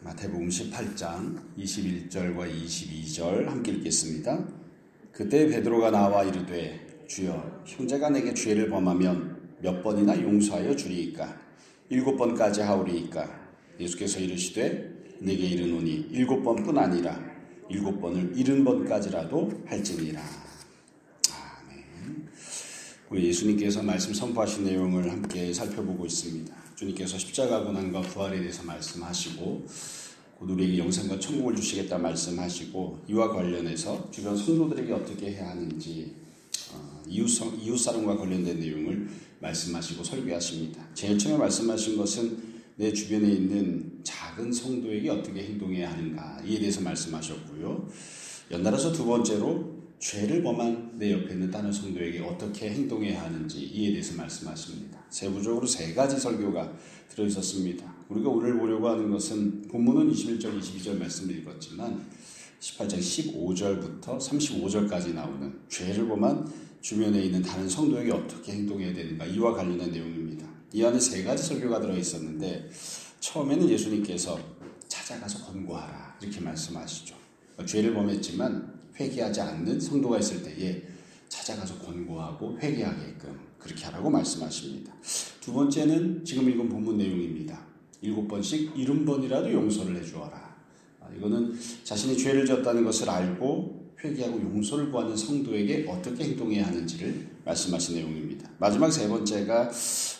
마태복음 18장 21절과 22절 함께 읽겠습니다. 그때 베드로가 나와 이르되 주여 형제가 내게 죄를 범하면 몇 번이나 용서하여 주리이까 7번까지 하오리이까. 예수께서 이르시되 내게 이르노니 7번뿐 아니라 7번을 70번까지라도 할지니라. 아멘. 우리 예수님께서 말씀 선포하신 내용을 함께 살펴보고 있습니다. 주님께서 십자가 고난과 부활에 대해서 말씀하시고 곧 우리에게 영생과 천국을 주시겠다 말씀하시고 이와 관련해서 주변 성도들에게 어떻게 해야 하는지 이웃사랑과 관련된 내용을 말씀하시고 설교하십니다. 제일 처음에 말씀하신 것은 내 주변에 있는 작은 성도에게 어떻게 행동해야 하는가 이에 대해서 말씀하셨고요. 연달아서 두 번째로 죄를 범한 내 옆에 있는 다른 성도에게 어떻게 행동해야 하는지 이에 대해서 말씀하십니다. 세부적으로 3가지 설교가 들어있었습니다. 우리가 오늘 보려고 하는 것은 본문은 21절, 22절 말씀을 읽었지만 18장 15절부터 35절까지 나오는 죄를 범한 주변에 있는 다른 성도에게 어떻게 행동해야 되는가 이와 관련된 내용입니다. 이 안에 3가지 설교가 들어있었는데 처음에는 예수님께서 찾아가서 권고하라 이렇게 말씀하시죠. 죄를 범했지만 회개하지 않는 성도가 있을 때에 찾아가서 권고하고 회개하게끔 그렇게 하라고 말씀하십니다. 두 번째는 지금 읽은 본문 내용입니다. 7번씩 70번이라도 용서를 해주어라. 이거는 자신이 죄를 지었다는 것을 알고 회개하고 용서를 구하는 성도에게 어떻게 행동해야 하는지를 말씀하신 내용입니다. 마지막 3번째가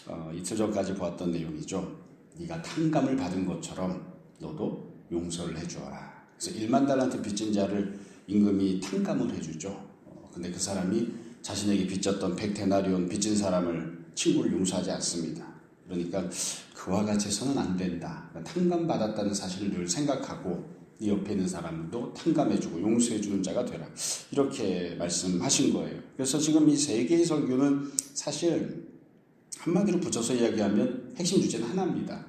이틀 전까지 보았던 내용이죠. 네가 탕감을 받은 것처럼 너도 용서를 해주어라. 그래서 1만 달란트 빚진 자를 임금이 탕감을 해주죠. 근데 그 사람이 자신에게 빚졌던 100데나리온 빚진 사람을 친구를 용서하지 않습니다. 그러니까 그와 같이 해서는 안 된다. 그러니까 탕감받았다는 사실을 늘 생각하고 네 옆에 있는 사람도 탕감해주고 용서해주는 자가 되라. 이렇게 말씀하신 거예요. 그래서 지금 이 3개의 설교는 사실 한마디로 붙여서 이야기하면 핵심 주제는 하나입니다.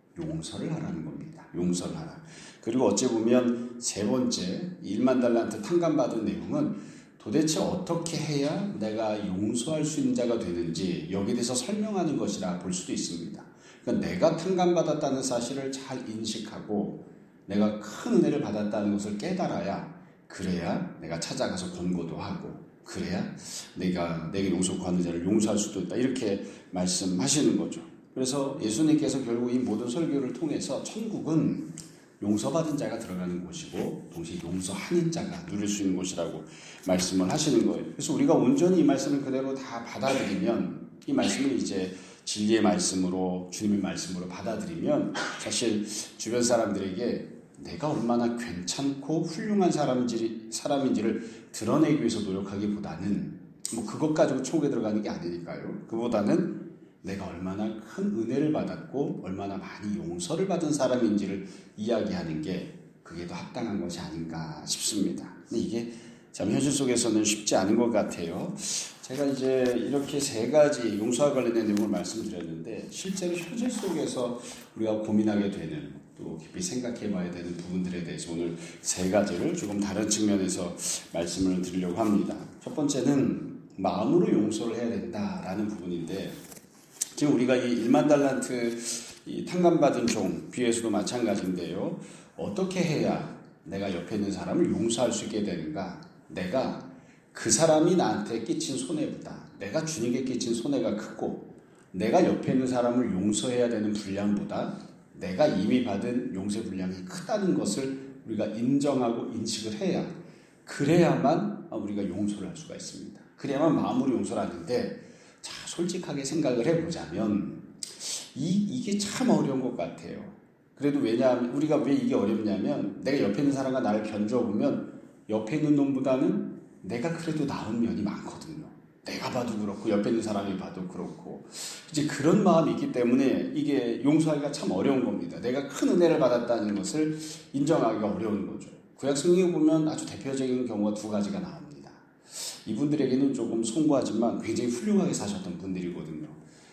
용서를 하라는 겁니다. 용서를 하라. 그리고 어찌 보면 3번째 1만 달란트 탕감받은 내용은 도대체 어떻게 해야 내가 용서할 수 있는 자가 되는지 여기에 대해서 설명하는 것이라 볼 수도 있습니다. 그러니까 내가 탕감받았다는 사실을 잘 인식하고 내가 큰 은혜를 받았다는 것을 깨달아야 그래야 내가 찾아가서 권고도 하고 그래야 내가 내게 용서 구하는 자를 용서할 수도 있다. 이렇게 말씀하시는 거죠. 그래서 예수님께서 결국 이 모든 설교를 통해서 천국은 용서받은 자가 들어가는 곳이고 동시에 용서하는 자가 누릴 수 있는 곳이라고 말씀을 하시는 거예요. 그래서 우리가 온전히 이 말씀을 그대로 다 받아들이면 이 말씀을 이제 진리의 말씀으로 주님의 말씀으로 받아들이면 사실 주변 사람들에게 내가 얼마나 괜찮고 훌륭한 사람인지를 드러내기 위해서 노력하기보다는 그것 가지고 천국에 들어가는 게 아니니까요. 그보다는 내가 얼마나 큰 은혜를 받았고 얼마나 많이 용서를 받은 사람인지를 이야기하는 게 그게 더 합당한 것이 아닌가 싶습니다. 근데 이게 참 현실 속에서는 쉽지 않은 것 같아요. 제가 이제 이렇게 3가지 용서와 관련된 내용을 말씀드렸는데 실제로 현실 속에서 우리가 고민하게 되는 또 깊이 생각해 봐야 되는 부분들에 대해서 오늘 3가지를 조금 다른 측면에서 말씀을 드리려고 합니다. 첫 번째는 마음으로 용서를 해야 된다라는 부분인데 지금 우리가 이 1만 달란트 이 탕감받은 종 비유에서도 마찬가지인데요. 어떻게 해야 내가 옆에 있는 사람을 용서할 수 있게 되는가? 내가 그 사람이 나한테 끼친 손해보다 내가 주님께 끼친 손해가 크고 내가 옆에 있는 사람을 용서해야 되는 분량보다 내가 이미 받은 용서 분량이 크다는 것을 우리가 인정하고 인식을 해야 그래야만 우리가 용서를 할 수가 있습니다. 그래야만 마음으로 용서를 하는데 자, 솔직하게 생각을 해보자면 이게 참 어려운 것 같아요. 그래도 왜냐하면 우리가 왜 이게 어렵냐면 내가 옆에 있는 사람과 나를 견줘보면 옆에 있는 놈보다는 내가 그래도 나은 면이 많거든요. 내가 봐도 그렇고 옆에 있는 사람이 봐도 그렇고 이제 그런 마음이 있기 때문에 이게 용서하기가 참 어려운 겁니다. 내가 큰 은혜를 받았다는 것을 인정하기가 어려운 거죠. 구약 성경에 보면 아주 대표적인 경우가 2가지가 나옵니다. 이분들에게는 조금 송구하지만 굉장히 훌륭하게 사셨던 분들이거든요.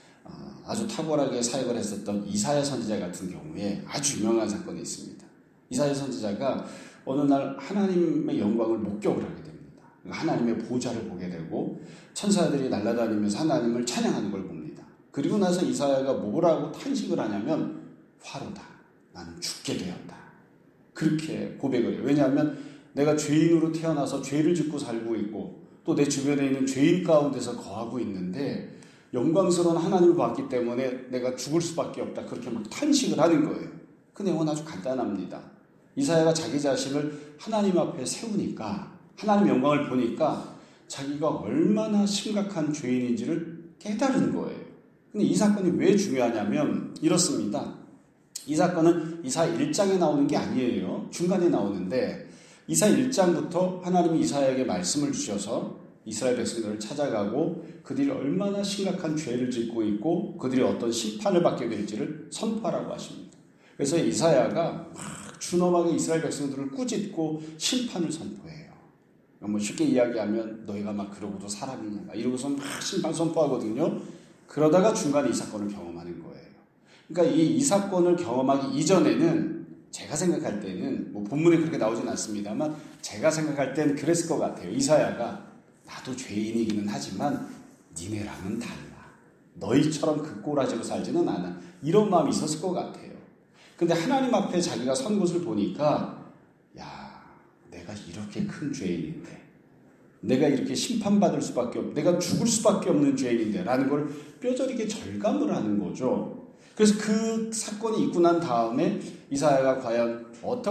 아주 탁월하게 사역을 했었던 이사야 선지자 같은 경우에 아주 유명한 사건이 있습니다. 이사야 선지자가 어느 날 하나님의 영광을 목격을 하게 됩니다. 하나님의 보좌를 보게 되고 천사들이 날아다니면서 하나님을 찬양하는 걸 봅니다. 그리고 나서 이사야가 뭐라고 탄식을 하냐면 화로다. 나는 죽게 되었다. 그렇게 고백을 해요. 왜냐하면 내가 죄인으로 태어나서 죄를 짓고 살고 있고 또 내 주변에 있는 죄인 가운데서 거하고 있는데 영광스러운 하나님을 봤기 때문에 내가 죽을 수밖에 없다. 그렇게 막 탄식을 하는 거예요. 그 내용은 아주 간단합니다. 이사야가 자기 자신을 하나님 앞에 세우니까 하나님의 영광을 보니까 자기가 얼마나 심각한 죄인인지를 깨달은 거예요. 근데 이 사건이 왜 중요하냐면 이렇습니다. 이 사건은 이사야 1장에 나오는 게 아니에요. 중간에 나오는데 이사야 1장부터 하나님이 이사야에게 말씀을 주셔서 이스라엘 백성들을 찾아가고 그들이 얼마나 심각한 죄를 짓고 있고 그들이 어떤 심판을 받게 될지를 선포하라고 하십니다. 그래서 이사야가 막 준엄하게 이스라엘 백성들을 꾸짖고 심판을 선포해요. 뭐 쉽게 이야기하면 너희가 막 그러고도 사람이냐 이러고서 막 심판 선포하거든요. 그러다가 중간에 이 사건을 경험하는 거예요. 그러니까 이 사건을 경험하기 이전에는 제가 생각할 때는 뭐 본문에 그렇게 나오진 않습니다만 제가 생각할 때는 그랬을 것 같아요. 이사야가 나도 죄인이기는 하지만 니네랑은 달라. 너희처럼 그 꼬라지로 살지는 않아. 이런 마음이 있었을 것 같아요. 근데 하나님 앞에 자기가 선 것을 보니까 야, 내가 이렇게 큰 죄인인데 내가 이렇게 심판받을 수밖에 내가 죽을 수밖에 없는 죄인인데 라는 걸 뼈저리게 절감을 하는 거죠. 그래서 그 사건이 있고 난 다음에 이사야가 과연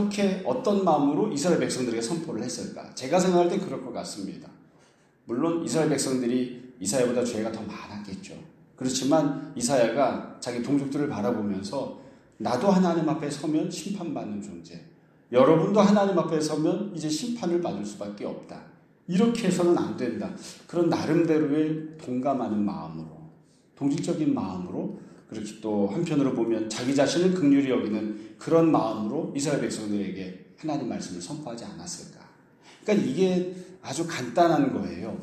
어떤 마음으로 이스라엘 백성들에게 선포를 했을까? 제가 생각할 때 그럴 것 같습니다. 물론 이스라엘 백성들이 이사야보다 죄가 더 많았겠죠. 그렇지만 이사야가 자기 동족들을 바라보면서 나도 하나님 앞에 서면 심판받는 존재. 여러분도 하나님 앞에 서면 이제 심판을 받을 수밖에 없다. 이렇게 해서는 안 된다. 그런 나름대로의 동감하는 마음으로, 동질적인 마음으로 그렇게 또 한편으로 보면 자기 자신을 긍휼히 여기는 그런 마음으로 이스라엘 백성들에게 하나님 말씀을 선포하지 않았을까. 그러니까 이게 아주 간단한 거예요.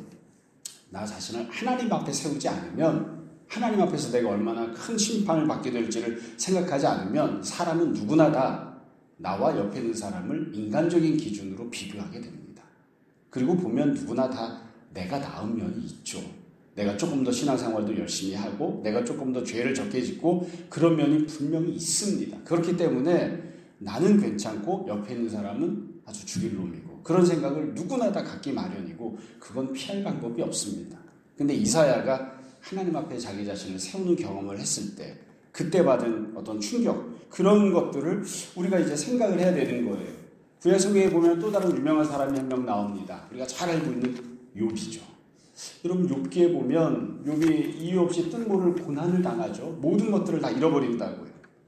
나 자신을 하나님 앞에 세우지 않으면 하나님 앞에서 내가 얼마나 큰 심판을 받게 될지를 생각하지 않으면 사람은 누구나 다 나와 옆에 있는 사람을 인간적인 기준으로 비교하게 됩니다. 그리고 보면 누구나 다 내가 나은 면이 있죠. 내가 조금 더 신앙생활도 열심히 하고 내가 조금 더 죄를 적게 짓고 그런 면이 분명히 있습니다. 그렇기 때문에 나는 괜찮고 옆에 있는 사람은 아주 죽일 놈이고 그런 생각을 누구나 다 갖기 마련이고 그건 피할 방법이 없습니다. 근데 이사야가 하나님 앞에 자기 자신을 세우는 경험을 했을 때 그때 받은 어떤 충격 그런 것들을 우리가 이제 생각을 해야 되는 거예요. 구약성경에 보면 또 다른 유명한 사람이 한 명 나옵니다. 우리가 잘 알고 있는 욥이죠. 여러분 욥기에 보면 욥이 이유 없이 뜬모를 고난을 당하죠. 모든 것들을 다 잃어버린다고요.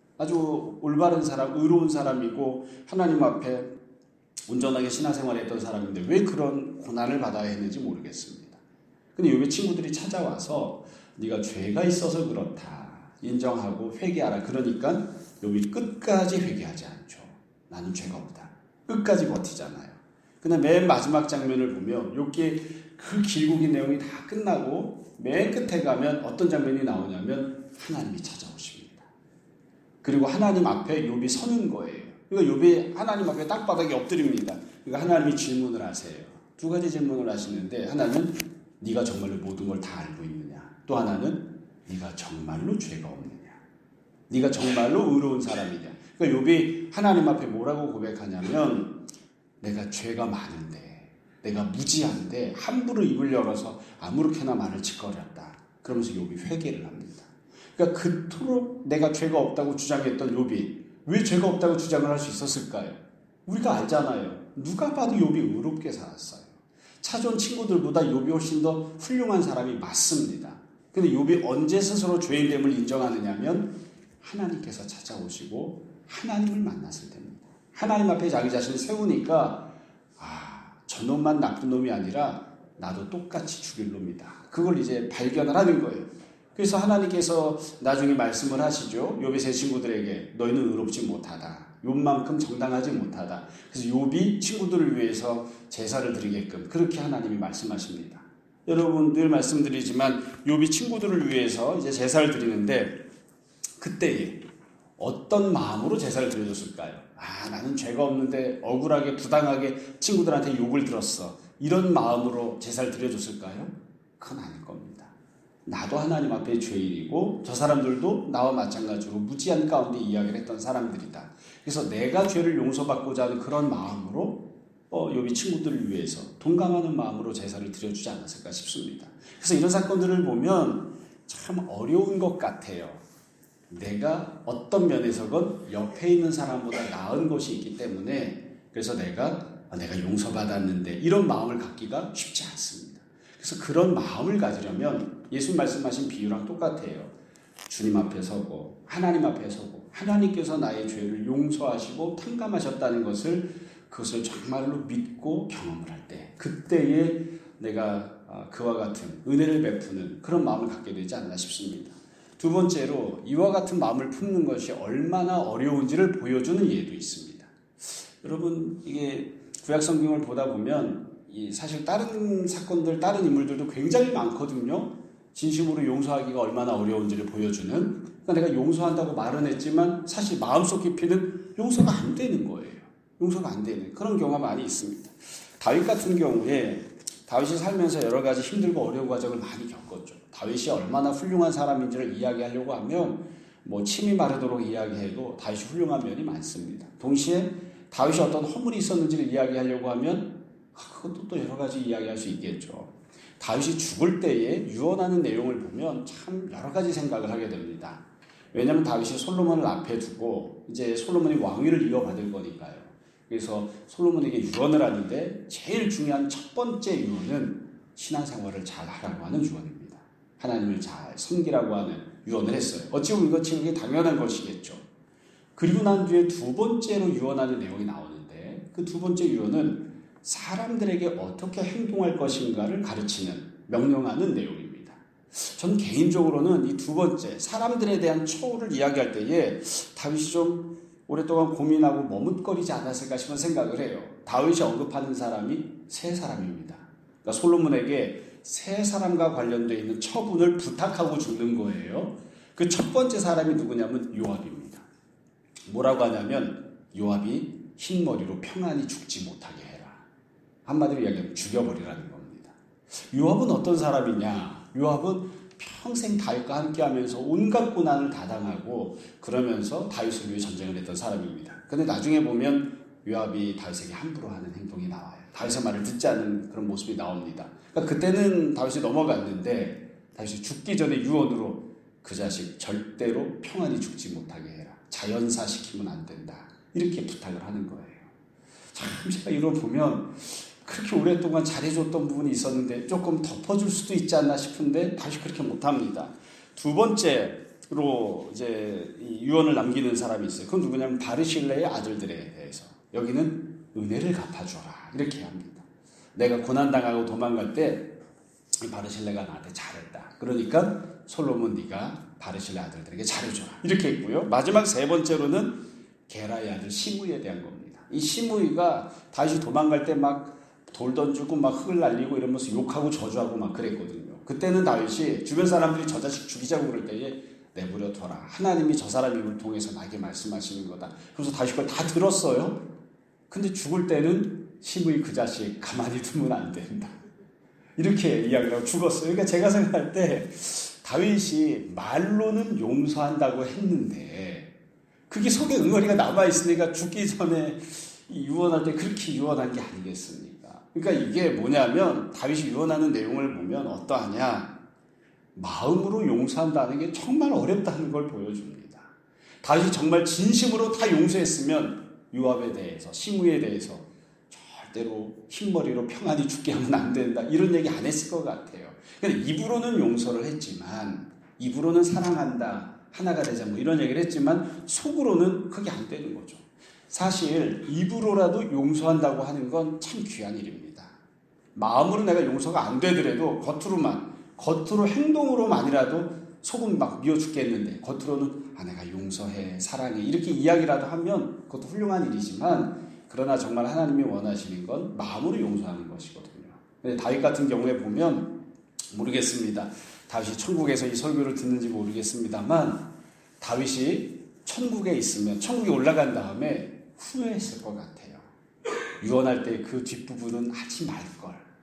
아주 올바른 사람, 의로운 사람이고 하나님 앞에 온전하게 신앙생활을 했던 사람인데 왜 그런 고난을 받아야 했는지 모르겠습니다. 근데 욥의 친구들이 찾아와서 네가 죄가 있어서 그렇다 인정하고 회개하라. 그러니까 욥이 끝까지 회개하지 않죠. 나는 죄가 없다. 끝까지 버티잖아요. 근데 맨 마지막 장면을 보면 욥기의 그 길고 긴 내용이 다 끝나고 맨 끝에 가면 어떤 장면이 나오냐면 하나님이 찾아오십니다. 그리고 하나님 앞에 욥이 서는 거예요. 그러니까 욥이 하나님 앞에 땅바닥에 엎드립니다. 그러니까 하나님이 질문을 하세요. 두 가지 질문을 하시는데 하나는 네가 정말로 모든 걸 다 알고 있느냐. 또 하나는 네가 정말로 죄가 없느냐. 네가 정말로 의로운 사람이냐. 그러니까 욥이 하나님 앞에 뭐라고 고백하냐면 내가 죄가 많은데 내가 무지한데 함부로 입을 열어서 아무렇게나 말을 짓거렸다. 그러면서 욥이 회개를 합니다. 그러니까 그토록 내가 죄가 없다고 주장했던 욥이 왜 죄가 없다고 주장을 할 수 있었을까요? 우리가 알잖아요. 누가 봐도 욥이 의롭게 살았어요. 찾아온 친구들보다 욥이 훨씬 더 훌륭한 사람이 맞습니다. 근데 욥이 언제 스스로 죄인됨을 인정하느냐면 하나님께서 찾아오시고 하나님을 만났을 때입니다. 하나님 앞에 자기 자신을 세우니까 저놈만 나쁜 놈이 아니라 나도 똑같이 죽일 놈이다. 그걸 이제 발견을 하는 거예요. 그래서 하나님께서 나중에 말씀을 하시죠. 욥의 세 친구들에게 너희는 의롭지 못하다. 욥만큼 정당하지 못하다. 그래서 욥이 친구들을 위해서 제사를 드리게끔 그렇게 하나님이 말씀하십니다. 여러분 늘 말씀드리지만 욥이 친구들을 위해서 이제 제사를 드리는데 그때에 어떤 마음으로 제사를 드려줬을까요? 나는 죄가 없는데 억울하게 부당하게 친구들한테 욕을 들었어. 이런 마음으로 제사를 드려줬을까요? 그건 아닐 겁니다. 나도 하나님 앞에 죄인이고 저 사람들도 나와 마찬가지로 무지한 가운데 이야기를 했던 사람들이다. 그래서 내가 죄를 용서받고자 하는 그런 마음으로 욥이 친구들을 위해서 동감하는 마음으로 제사를 드려주지 않았을까 싶습니다. 그래서 이런 사건들을 보면 참 어려운 것 같아요. 내가 어떤 면에서건 옆에 있는 사람보다 나은 것이 있기 때문에 그래서 내가 용서받았는데 이런 마음을 갖기가 쉽지 않습니다. 그래서 그런 마음을 가지려면 예수님 말씀하신 비유랑 똑같아요. 주님 앞에 서고 하나님 앞에 서고 하나님께서 나의 죄를 용서하시고 탕감하셨다는 그것을 정말로 믿고 경험을 할 때 그때에 내가 그와 같은 은혜를 베푸는 그런 마음을 갖게 되지 않나 싶습니다. 두 번째로 이와 같은 마음을 품는 것이 얼마나 어려운지를 보여주는 예도 있습니다. 여러분 이게 구약 성경을 보다 보면 사실 다른 사건들, 다른 인물들도 굉장히 많거든요. 진심으로 용서하기가 얼마나 어려운지를 보여주는. 그러니까 내가 용서한다고 말은 했지만 사실 마음속 깊이는 용서가 안 되는 거예요. 용서가 안 되는 그런 경우가 많이 있습니다. 다윗 같은 경우에 다윗이 살면서 여러 가지 힘들고 어려운 과정을 많이 겪었죠. 다윗이 얼마나 훌륭한 사람인지를 이야기하려고 하면 침이 마르도록 이야기해도 다윗이 훌륭한 면이 많습니다. 동시에 다윗이 어떤 허물이 있었는지를 이야기하려고 하면 그것도 또 여러 가지 이야기할 수 있겠죠. 다윗이 죽을 때에 유언하는 내용을 보면 참 여러 가지 생각을 하게 됩니다. 왜냐하면 다윗이 솔로몬을 앞에 두고 이제 솔로몬이 왕위를 이어받을 거니까요. 그래서 솔로몬에게 유언을 하는데 제일 중요한 첫 번째 유언은 신앙생활을 잘 하라고 하는 유언입니다. 하나님을 잘 섬기라고 하는 유언을 했어요. 어찌 보면 이게 당연한 것이겠죠. 그리고 난 뒤에 두 번째로 유언하는 내용이 나오는데 그 두 번째 유언은 사람들에게 어떻게 행동할 것인가를 가르치는, 명령하는 내용입니다. 전 개인적으로는 이 두 번째, 사람들에 대한 처우를 이야기할 때에 다윗이 좀 오랫동안 고민하고 머뭇거리지 않았을까 싶은 생각을 해요. 다윗이 언급하는 사람이 세 사람입니다. 그러니까 솔로몬에게 세 사람과 관련되어 있는 처분을 부탁하고 죽는 거예요. 그 첫 번째 사람이 누구냐면 요압입니다. 뭐라고 하냐면 요압이 흰머리로 평안히 죽지 못하게 해라. 한마디로 이야기하면 죽여버리라는 겁니다. 요압은 어떤 사람이냐? 요압은 평생 다윗과 함께하면서 온갖 고난을 다 당하고 그러면서 다윗을 위해 전쟁을 했던 사람입니다. 그런데 나중에 보면 요압이 다윗에게 함부로 하는 행동이 나와요. 다윗의 말을 듣지 않는 그런 모습이 나옵니다. 그러니까 그때는 다윗이 넘어갔는데 다윗이 죽기 전에 유언으로 그 자식 절대로 평안히 죽지 못하게 해라. 자연사시키면 안 된다. 이렇게 부탁을 하는 거예요. 참 제가 이걸 보면 그렇게 오랫동안 잘해줬던 부분이 있었는데 조금 덮어줄 수도 있지 않나 싶은데 다시 그렇게 못합니다. 두 번째로 이제 이 유언을 남기는 사람이 있어요. 그건 누구냐면 바르실레의 아들들에 대해서 여기는 은혜를 갚아줘라 이렇게 합니다. 내가 고난당하고 도망갈 때 바르실레가 나한테 잘했다. 그러니까 솔로몬 네가 바르실레 아들들에게 잘해줘라 이렇게 했고요. 마지막 세 번째로는 게라의 아들 시므이에 대한 겁니다. 이 시므이가 다윗이 도망갈 때 막 돌 던지고 막 흙을 날리고 이러면서 욕하고 저주하고 막 그랬거든요. 그때는 다윗이 주변 사람들이 저 자식 죽이자고 그럴 때에 내버려 둬라. 하나님이 저 사람 입을 통해서 나에게 말씀하시는 거다. 그래서 다윗이 그걸 다 들었어요. 근데 죽을 때는 시므이 그 자식 가만히 두면 안 된다. 이렇게 이야기를 하고 죽었어요. 그러니까 제가 생각할 때 다윗이 말로는 용서한다고 했는데 그게 속에 응어리가 남아있으니까 죽기 전에 유언할 때 그렇게 유언한 게 아니겠습니까? 그러니까 이게 뭐냐면 다윗이 유언하는 내용을 보면 어떠하냐? 마음으로 용서한다는 게 정말 어렵다는 걸 보여줍니다. 다윗이 정말 진심으로 다 용서했으면 요압에 대해서, 시므이에 대해서 절대로 흰머리로 평안히 죽게 하면 안 된다. 이런 얘기 안 했을 것 같아요. 근데 입으로는 용서를 했지만, 입으로는 사랑한다, 하나가 되자 뭐 이런 얘기를 했지만 속으로는 그게 안 되는 거죠. 사실 입으로라도 용서한다고 하는 건 참 귀한 일입니다. 마음으로 내가 용서가 안 되더라도 겉으로 행동으로만이라도 속은 막 미워 죽겠는데 겉으로는 내가 용서해, 사랑해 이렇게 이야기라도 하면 그것도 훌륭한 일이지만 그러나 정말 하나님이 원하시는 건 마음으로 용서하는 것이거든요. 근데 다윗 같은 경우에 보면 모르겠습니다. 다윗이 천국에서 이 설교를 듣는지 모르겠습니다만 다윗이 천국에 있으면 천국에 올라간 다음에 후회했을 것 같아요. 유언할 때 그 뒷부분은 하지 말걸.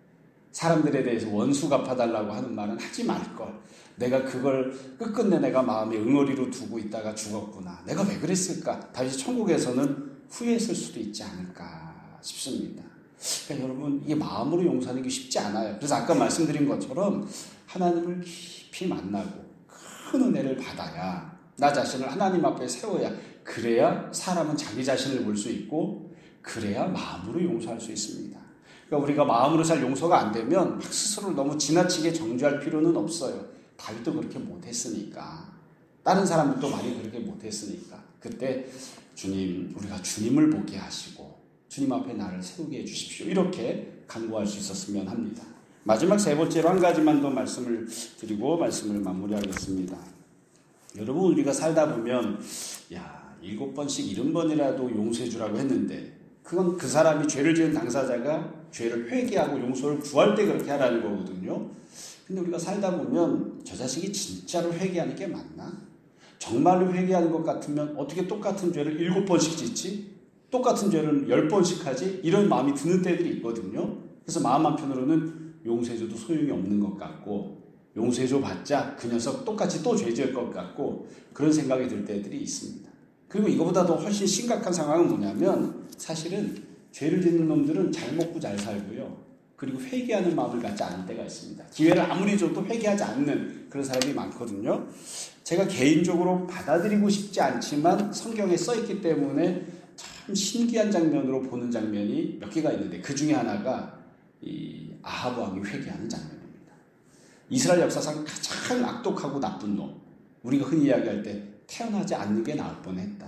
사람들에 대해서 원수 갚아달라고 하는 말은 하지 말걸. 내가 그걸 끝끝내 내가 마음에 응어리로 두고 있다가 죽었구나. 내가 왜 그랬을까? 다시 천국에서는 후회했을 수도 있지 않을까 싶습니다. 그러니까 여러분, 이게 마음으로 용서하는 게 쉽지 않아요. 그래서 아까 말씀드린 것처럼 하나님을 깊이 만나고 큰 은혜를 받아야, 나 자신을 하나님 앞에 세워야, 그래야 사람은 자기 자신을 볼 수 있고, 그래야 마음으로 용서할 수 있습니다. 그러니까 우리가 마음으로 잘 용서가 안 되면 막 스스로를 너무 지나치게 정죄할 필요는 없어요. 다윗도 그렇게 못했으니까, 다른 사람들도 많이 그렇게 못했으니까, 그때 주님, 우리가 주님을 보게 하시고 주님 앞에 나를 세우게 해주십시오, 이렇게 간구할 수 있었으면 합니다. 마지막 세 번째로 한 가지만 더 말씀을 드리고 말씀을 마무리하겠습니다. 여러분, 우리가 살다 보면 7번씩 70번이라도 용서해 주라고 했는데, 그건 그 사람이 죄를 지은 당사자가 죄를 회개하고 용서를 구할 때 그렇게 하라는 거거든요. 근데 우리가 살다 보면 저 자식이 진짜로 회개하는 게 맞나? 정말로 회개하는 것 같으면 어떻게 똑같은 죄를 7번씩 짓지? 똑같은 죄를 10번씩 하지? 이런 마음이 드는 때들이 있거든요. 그래서 마음 한편으로는 용서해줘도 소용이 없는 것 같고, 용서해줘 봤자 그 녀석 똑같이 또 죄 지을 것 같고, 그런 생각이 들 때들이 있습니다. 그리고 이거보다도 훨씬 심각한 상황은 뭐냐면, 사실은 죄를 짓는 놈들은 잘 먹고 잘 살고요, 그리고 회개하는 마음을 갖지 않을 때가 있습니다. 기회를 아무리 줘도 회개하지 않는 그런 사람이 많거든요. 제가 개인적으로 받아들이고 싶지 않지만 성경에 써있기 때문에 참 신기한 장면으로 보는 장면이 몇 개가 있는데, 그 중에 하나가 이 아합 왕이 회개하는 장면입니다. 이스라엘 역사상 가장 악독하고 나쁜 놈, 우리가 흔히 이야기할 때 태어나지 않는 게 나을 뻔했다,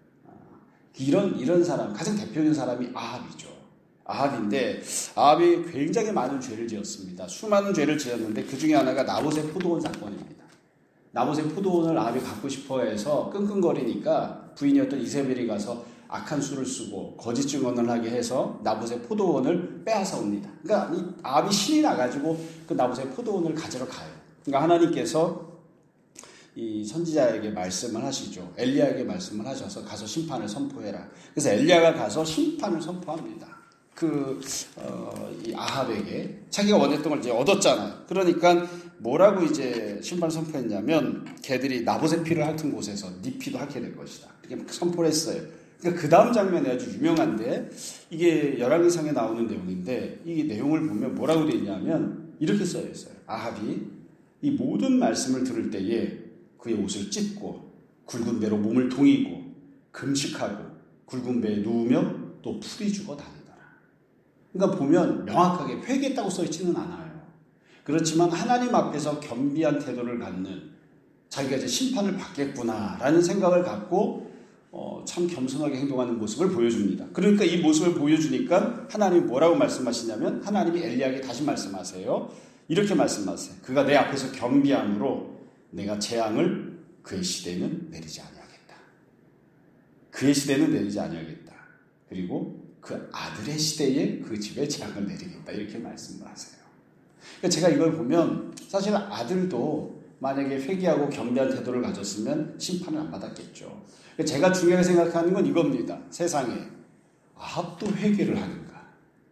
이런 사람, 가장 대표적인 사람이 아합이죠. 아합인데, 아합이 굉장히 많은 죄를 지었습니다. 수많은 죄를 지었는데 그 중에 하나가 나봇의 포도원 사건입니다. 나봇의 포도원을 아합이 갖고 싶어 해서 끙끙거리니까 부인이었던 이세벨이 가서 악한 수를 쓰고 거짓 증언을 하게 해서 나봇의 포도원을 빼앗아 옵니다. 그러니까 이 아합이 신이 나가지고 그 나봇의 포도원을 가지러 가요. 그러니까 하나님께서 이 선지자에게 말씀을 하시죠. 엘리야에게 말씀을 하셔서 가서 심판을 선포해라. 그래서 엘리야가 가서 심판을 선포합니다. 이 아합에게 자기가 원했던 걸 이제 얻었잖아요. 그러니까 뭐라고 이제 심판을 선포했냐면, 걔들이 나봇의 피를 핥은 곳에서 네 피도 핥게 될 것이다, 이렇게 막 선포를 했어요. 그러니까 그 다음 장면이 아주 유명한데, 이게 열왕기상에 나오는 내용인데, 이 내용을 보면 뭐라고 되어 있냐면 이렇게 써 있어요. 아합이 이 모든 말씀을 들을 때에 그의 옷을 찢고 굵은 배로 몸을 동이고 금식하고 굵은 배에 누우며 또 풀이 죽어 다니더라. 그러니까 보면 명확하게 회개했다고 써있지는 않아요. 그렇지만 하나님 앞에서 겸비한 태도를 갖는, 자기가 이제 심판을 받겠구나라는 생각을 갖고 참 겸손하게 행동하는 모습을 보여줍니다. 그러니까 이 모습을 보여주니까 하나님이 뭐라고 말씀하시냐면, 하나님이 엘리야에게 다시 말씀하세요. 이렇게 말씀하세요. 그가 내 앞에서 겸비함으로 내가 재앙을 그의 시대는 내리지 아니하겠다. 그의 시대는 내리지 아니하겠다. 그리고 그 아들의 시대에 그 집에 재앙을 내리겠다, 이렇게 말씀을 하세요. 그러니까 제가 이걸 보면 사실 아들도 만약에 회개하고 겸비한 태도를 가졌으면 심판을 안 받았겠죠. 그러니까 제가 중요하게 생각하는 건 이겁니다. 세상에 아합도 회개를 하는가?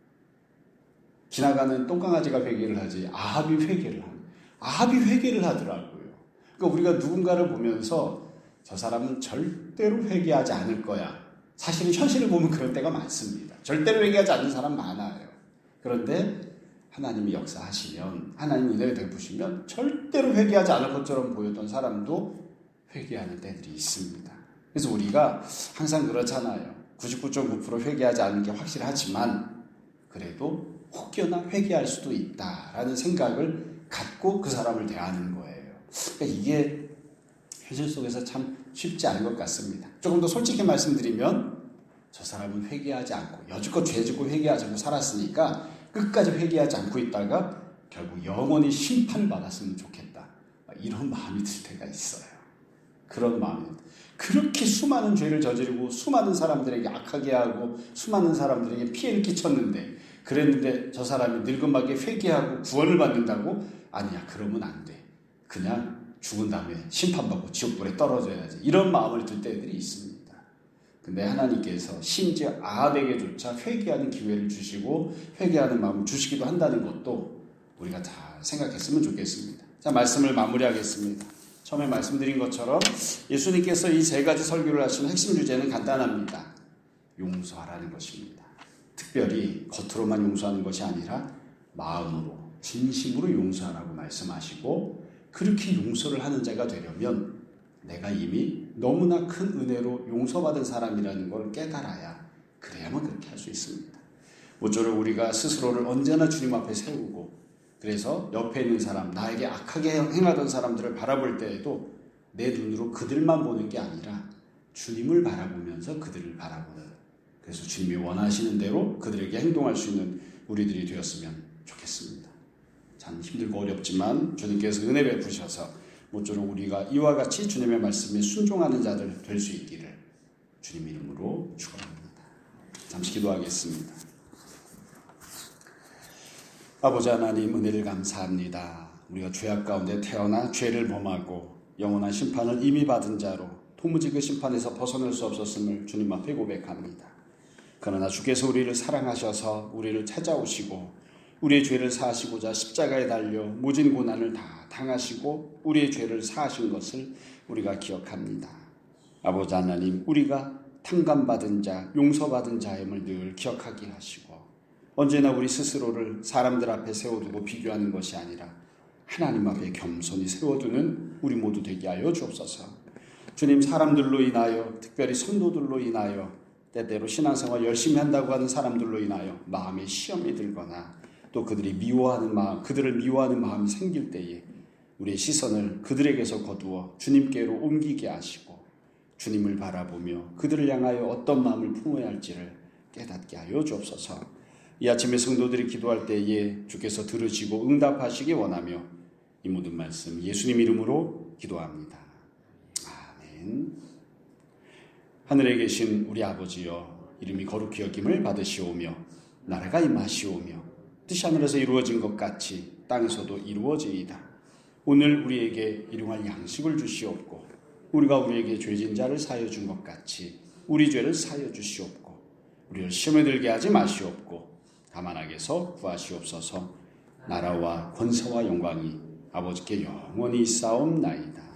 지나가는 똥강아지가 회개를 하지 아합이 회개를 하는, 아합이 회개를 하더라고요. 그러니까 우리가 누군가를 보면서 저 사람은 절대로 회개하지 않을 거야, 사실은 현실을 보면 그럴 때가 많습니다. 절대로 회개하지 않는 사람 많아요. 그런데 하나님이 역사하시면, 하나님이 은혜를 베푸시면 절대로 회개하지 않을 것처럼 보였던 사람도 회개하는 때들이 있습니다. 그래서 우리가 항상 그렇잖아요. 99.9% 회개하지 않는 게 확실하지만 그래도 혹여나 회개할 수도 있다라는 생각을 갖고 그 사람을 대하는 거예요. 그러니까 이게 현실 속에서 참 쉽지 않은 것 같습니다. 조금 더 솔직히 말씀드리면, 저 사람은 회개하지 않고 여지껏 죄 짓고 회개하지 않고 살았으니까 끝까지 회개하지 않고 있다가 결국 영원히 심판을 받았으면 좋겠다, 이런 마음이 들 때가 있어요. 그런 마음입니다. 그렇게 수많은 죄를 저지르고 수많은 사람들에게 악하게 하고 수많은 사람들에게 피해를 끼쳤는데, 그랬는데 저 사람이 늙은막에 회개하고 구원을 받는다고? 아니야, 그러면 안 돼. 그냥 죽은 다음에 심판받고 지옥불에 떨어져야지, 이런 마음을 들 때들이 있습니다. 근데 하나님께서 심지어 아합에게조차 회개하는 기회를 주시고 회개하는 마음을 주시기도 한다는 것도 우리가 잘 생각했으면 좋겠습니다. 자, 말씀을 마무리하겠습니다. 처음에 말씀드린 것처럼 예수님께서 이 세 가지 설교를 하시는 핵심 주제는 간단합니다. 용서하라는 것입니다. 특별히 겉으로만 용서하는 것이 아니라 마음으로, 진심으로 용서하라고 말씀하시고, 그렇게 용서를 하는 자가 되려면 내가 이미 너무나 큰 은혜로 용서받은 사람이라는 걸 깨달아야, 그래야만 그렇게 할 수 있습니다. 모쪼록 우리가 스스로를 언제나 주님 앞에 세우고, 그래서 옆에 있는 사람, 나에게 악하게 행하던 사람들을 바라볼 때에도 내 눈으로 그들만 보는 게 아니라 주님을 바라보면서 그들을 바라보는, 그래서 주님이 원하시는 대로 그들에게 행동할 수 있는 우리들이 되었으면 좋겠습니다. 참 힘들고 어렵지만 주님께서 은혜 베푸셔서 모쪼록 우리가 이와 같이 주님의 말씀에 순종하는 자들 될 수 있기를 주님 이름으로 축원합니다. 잠시 기도하겠습니다. 아버지 하나님, 은혜를 감사합니다. 우리가 죄악 가운데 태어나 죄를 범하고 영원한 심판을 이미 받은 자로 도무지 그 심판에서 벗어날 수 없었음을 주님 앞에 고백합니다. 그러나 주께서 우리를 사랑하셔서 우리를 찾아오시고 우리의 죄를 사하시고자 십자가에 달려 모진 고난을 다 당하시고 우리의 죄를 사하신 것을 우리가 기억합니다. 아버지 하나님, 우리가 탕감받은 자, 용서받은 자임을 늘 기억하게 하시고, 언제나 우리 스스로를 사람들 앞에 세워두고 비교하는 것이 아니라 하나님 앞에 겸손히 세워두는 우리 모두 되게 하여 주옵소서. 주님, 사람들로 인하여, 특별히 성도들로 인하여, 때때로 신앙생활 열심히 한다고 하는 사람들로 인하여 마음에 시험이 들거나 또 그들을 미워하는 마음이 생길 때에 우리의 시선을 그들에게서 거두어 주님께로 옮기게 하시고, 주님을 바라보며 그들을 향하여 어떤 마음을 품어야 할지를 깨닫게 하여 주옵소서. 이 아침에 성도들이 기도할 때에 주께서 들으시고 응답하시기 원하며 이 모든 말씀 예수님 이름으로 기도합니다. 아멘. 하늘에 계신 우리 아버지여, 이름이 거룩히 여김을 받으시오며 나라가 임하시오며 뜻이 하늘에서 이루어진 것 같이 땅에서도 이루어지이다. 오늘 우리에게 일용할 양식을 주시옵고, 우리가 우리에게 죄진 자를 사하여 준 것 같이 우리 죄를 사하여 주시옵고, 우리를 시험에 들게 하지 마시옵고 다만 악에서 구하시옵소서. 나라와 권세와 영광이 아버지께 영원히 있사옵나이다.